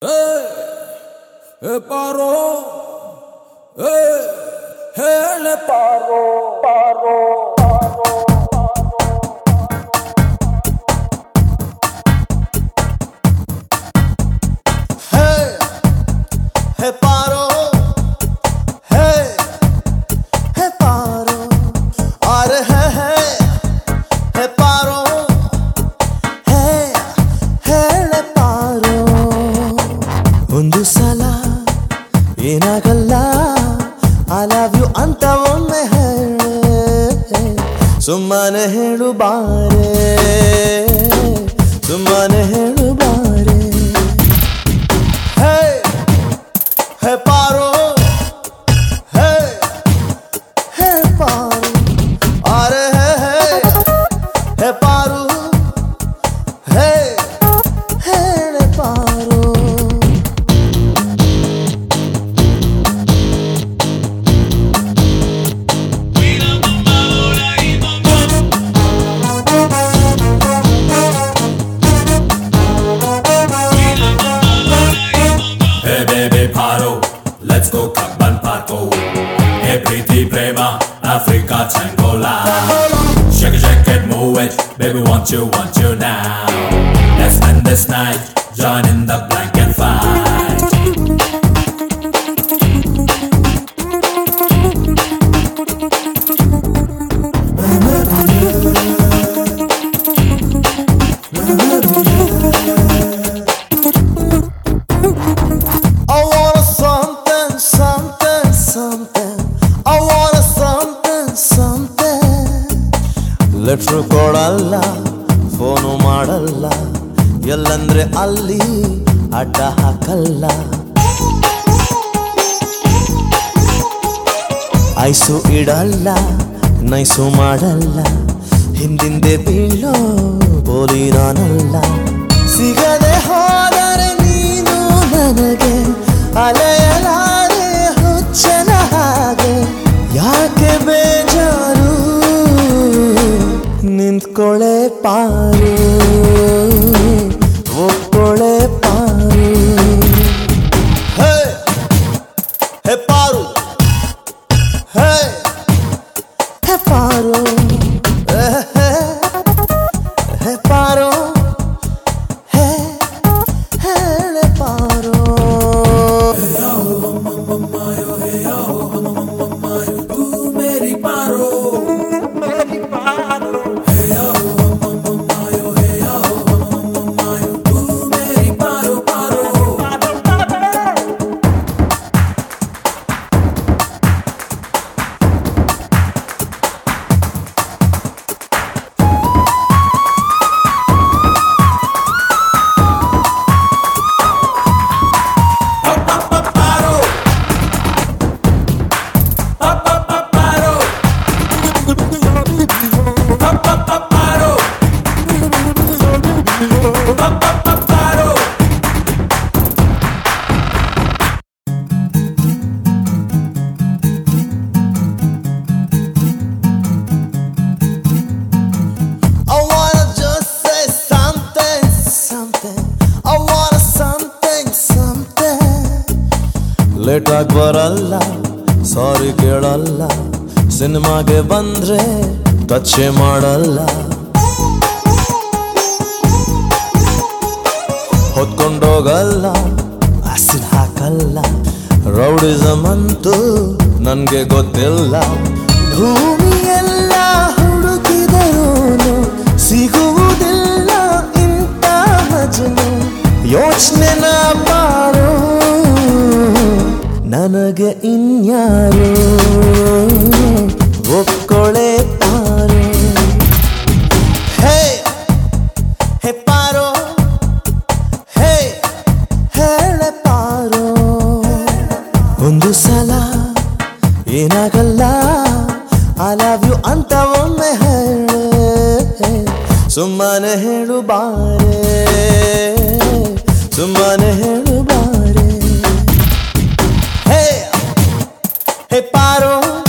paro, le paro, paro. Hey paro, hey paro, are hey paro, le paro. ಒಂದು ಸಲ ಏನಾಗಲ್ಲ I love you ಅಂತ ಒಮ್ಮೆ ಹೇಳು ಸುಮ್ಮನೆ ಹೇಳು ಬಾರೆ ಸುಮ್ಮನೆ ಹೇಳು ಬಾರೆ Hey paro, hey paro, are hey paro, hey paro. Hey baby paro, let's go Kabban Parko. Hey pretty prema, Africa Tangola. Shake it, move it, baby want you now. Let's spend this night, join in the blanket fight. I want something. I want something. Letter ಕೊಡಲ್ಲ phone ಮಾಡಲ್ಲ ಎಲ್ಲಂದ್ರೆ ಅಲ್ಲಿ ಅಡ್ಡ ಹಾಕಲ್ಲ ice ಇಡಲ್ಲ nice ಮಾಡಲ್ಲ ಹಿಂದಿಂದೆ ಬೀಳೋ ಬೋಲಿ ನಾನಲ್ಲ ಸಿಗದೆ ಹೋದರೆ ನೀನು ನನಗೆ ಅಲೆಯಲಾರೆ ಹುಚ್ಚನ ಹಾಗೆ ಯಾಕೆ ಬೇಜಾರು ನಿಂತ್ಕೊಳೆ ಪಾರು ಒಪ್ಕೊಳೆ ಪಾರು ಹೇ ಪಾರು ಹೇ ಪಾರು ಹೇ ಪಾರು le paro. Tu meri paro. Late ಆಗಿ ಬರಲ್ಲ ಸಾರಿ ಕೇಳಲ್ಲ ಸಿನಿಮಾಗೆ ಬಂದ್ರೆ ಟಚ್ಚೆ ಮಾಡಲ್ಲ ಹೊತ್ಕೊಂಡೋಗಲ್ಲ ಆಸಿಡ್ ಹಾಕಲ್ಲ ರೌಡಿಸಮ್ ಅಂತೂ ನನ್ಗೆ ಗೊತ್ತಿಲ್ಲ ಭೂಮಿಯೆಲ್ಲ ಹುಡುಕಿದರೋನು ಸಿಗುವುದಿಲ್ಲ ಇಂಥ ಮಜನು ಯೋಚನೆನ ಬಾರೋ ನನಗೆ ಇನ್ಯಾರು ಒಪ್ಕೊಳೆ ಪಾರು ಹೇ ಪಾರೋ ಹೇಳೆ ಪಾರೋ ಒಂದು ಸಲ ಏನಾಗಲ್ಲ I love you ಅಂತ ಒಮ್ಮೆ ಹೇಳು ಸುಮ್ಮನೆ ಹೇಳು ಬಾರೆ ಸುಮ್ಮನೆ ಹೇಳು ಬಾರೆ Hey paro